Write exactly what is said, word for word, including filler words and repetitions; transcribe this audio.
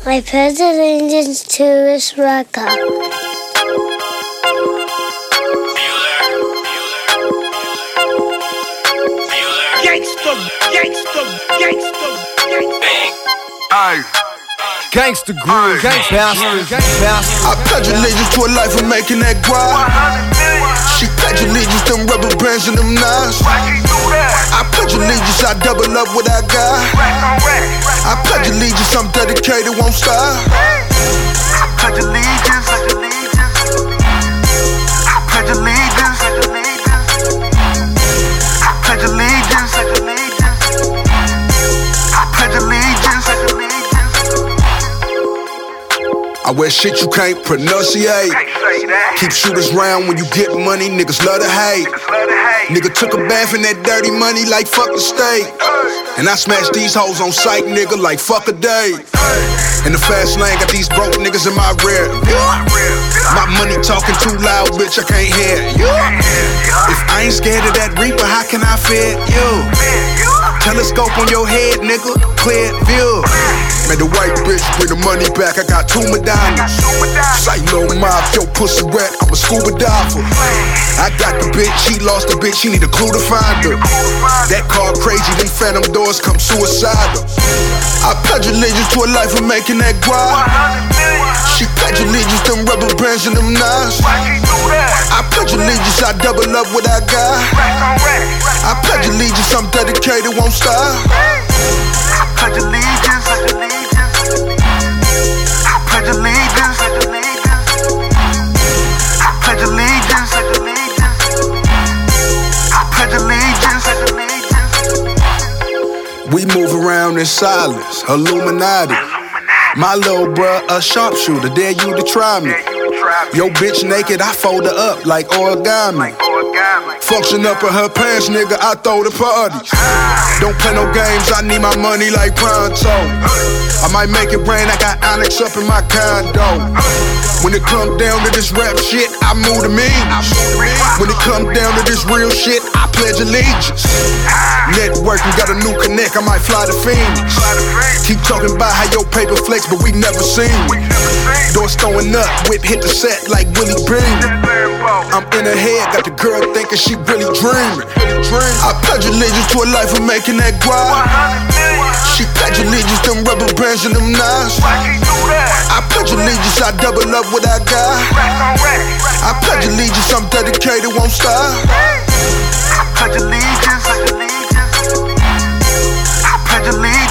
I pledge allegiance to America. Gangsta, gangsta, gangsta, gangsta. Aye. Gangsta groove, gangsta bastard, gangsta bastard. I pledge allegiance to a life of making that grind. She pledge allegiance to them rubber bands and them knives. I pledge allegiance, I double up what I got. I pledge allegiance, I'm dedicated, won't stop. I pledge allegiance, I pledge allegiance, I pledge allegiance, I pledge allegiance, I pledge allegiance. I wear shit you can't pronunciate. Keep shooters round when you get money, niggas love to hate. Nigga took a bath in that dirty money like fuck the state. And I smash these hoes on sight, nigga, like fuck a day. In the fast lane, got these broke niggas in my rear. My money talking too loud, bitch, I can't hear you. If I ain't scared of that reaper, how can I fear you? Telescope on your head, nigga, clear view. Man, the white bitch bring the money back, I got two medallions. Sight low mob, yo pussy wet, I'm a scuba diver. I got the bitch, she lost the bitch, she need a clue to find her. That car crazy, them phantom doors come suicidal. I pledge allegiance to a life of making that grind. She pledge allegiance to them rubber bands and them knives. I pledge allegiance, I double up what I got. I pledge allegiance, I'm dedicated, won't stop. I pledge allegiance, I pledge allegiance, I pledge allegiance, I pledge allegiance, I pledge allegiance. We move around in silence, Illuminati. My little bruh a sharpshooter, dare you to try me. Yo bitch naked, I fold her up like origami. Function up in her pants, nigga, I throw the party. Don't play no games, I need my money like pronto. I might make it rain, I got Onyx up in my condo. When it come down to this rap shit, I move the means. When it come down to this real shit, I pledge allegiance. Networking, got a new connect, I might fly to Phoenix. Keep talking about how your paper flex, but we never seen it. Doors throwing up, whip hit the set like Willie Beamen. I'm in her head, got the girl thinking she really dreaming. I pledge allegiance to a life of making that grind. She pledge allegiance to them rubber bands and them knives. I pledge allegiance, I double up what I got. I pledge allegiance, I'm dedicated, won't stop. I pledge allegiance, I pledge allegiance.